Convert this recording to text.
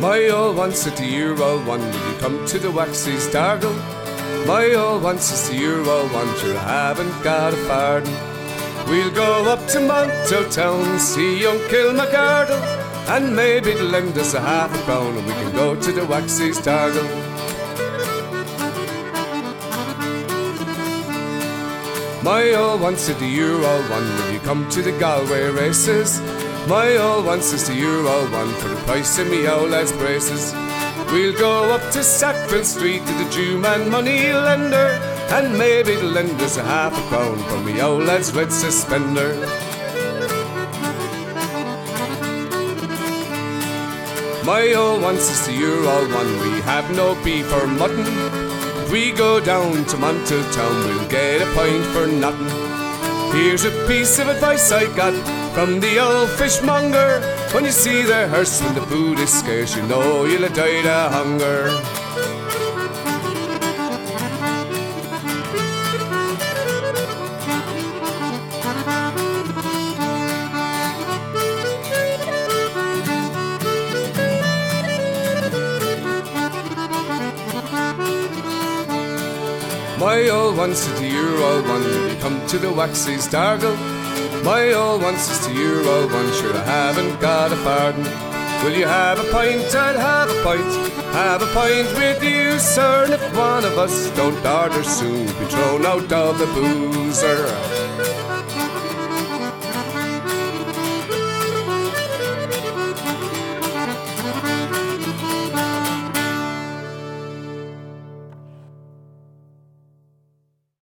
My old one said to your old one, will you come to the Waxy's Dargle? My old one says to your old one, sure I haven't got a farden. We'll go up to Monto Town, see young Kilmacardle, and maybe they'll lend us a half a crown, and we can go to the Waxy's Dargle. My old one said to your old one, will you come to the Galway races? My old one says to your old one, for the price of me old lad's braces. We'll go up to Sackville Street to the Jewman money lender, and maybe they'll lend us a half a crown for me old lad's red suspender. My old one says to your old one, we have no beef or mutton. If we go down to Monto Town, we'll get a pint for nothing. Here's a piece of advice I got from the old fishmonger. When you see the hearse when the food is scarce, you know you'll have died of hunger. My old one said to your old one, will you come to the Waxy's Dargle? My old one says to your old one, sure I haven't got a farden. Will you have a pint? I'll have a pint. Have a pint with you, sir, and if one of us don't order soon, be thrown out of the boozer.